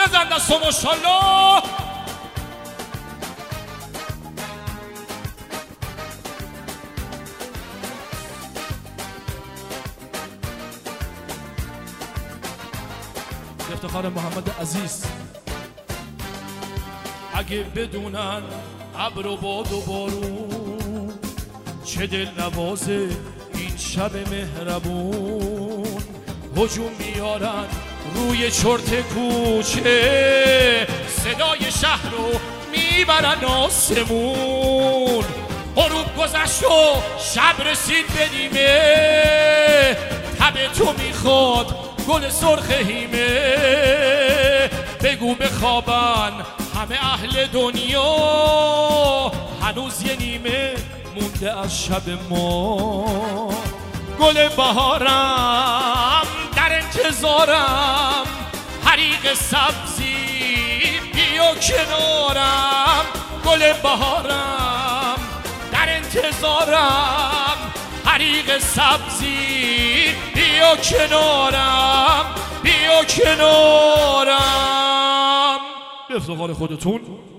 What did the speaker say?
بزن دست و ماشالله. افتخار محمد عزیز. اگه بدونن ابر و باد و بارون چه دل نوازه این شب مهربون، هجوم میارن روی چرت کوچه، صدای شهر رو میبرن آسمون. غروب گذشت و شب رسید به نیمه، تب تو میخواد گل سرخ هیمه. بگو بخوابن همه اهل دنیا، هنوز یه نیمه مونده از شب ما. گل بهارم در انتظارم، حریق سبزی بیا کنارم. گل بهارم در انتظارم، حریق سبزی بیا کنارم، بیا کنارم. به افتخار خودتون